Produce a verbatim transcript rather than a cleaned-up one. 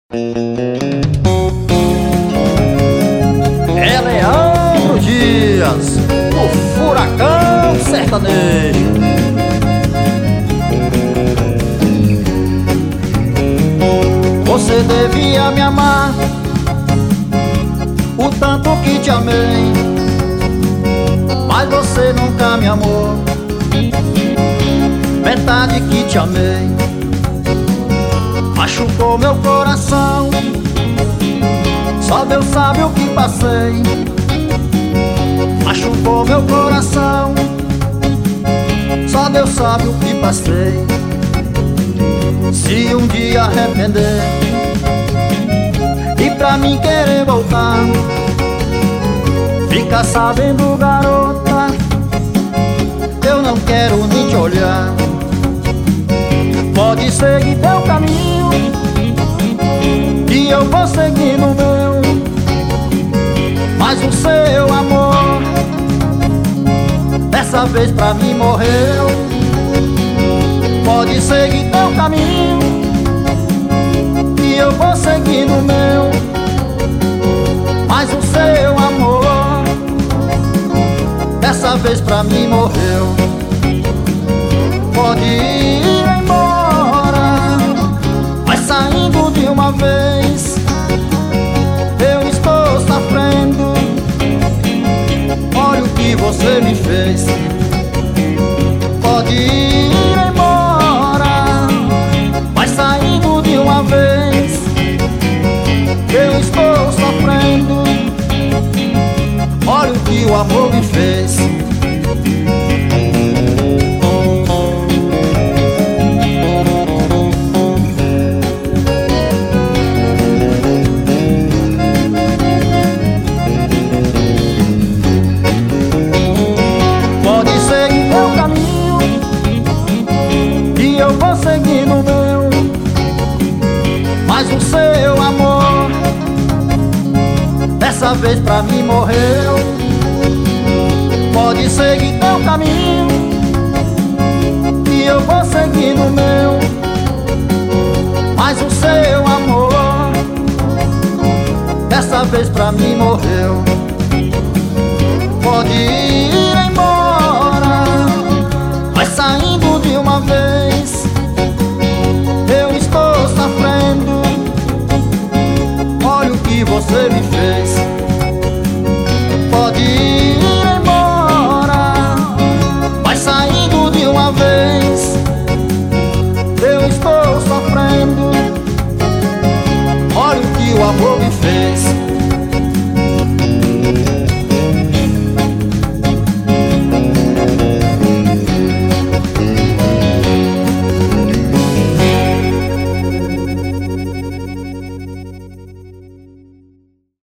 É Leandro Dias, o furacão sertanejo. Você devia me amar o tanto que te amei, mas você nunca me amou metade que te amei. Machucou meu coração, só Deus sabe o que passei. Machucou meu coração, só Deus sabe o que passei. Se um dia arrepender e pra mim querer voltar, fica sabendo, garota, eu não quero nem te olhar. Pode seguir teu caminho e eu vou seguir no meu, mas o seu amor dessa vez pra mim morreu. Pode seguir teu caminho e eu vou seguir no meu, mas o seu amor dessa vez pra mim morreu. Pode ir embora, mas saindo de uma vez, eu estou sofrendo. Olha o que você me fez. Pode ir embora, mas saindo de uma vez, eu estou sofrendo. Olha o que o amor me fez. Pode seguir teu caminho e eu vou seguir no meu, mas o seu amor dessa vez pra mim morreu. Pode seguir teu caminho e eu vou seguir no meu, mas o seu amor dessa vez pra mim morreu. Pode ir embora, mas saindo de uma vez, eu estou sofrendo. Olha o que você me fez. Pode ir embora, mas saindo de uma vez, eu estou sofrendo. Olha o que o amor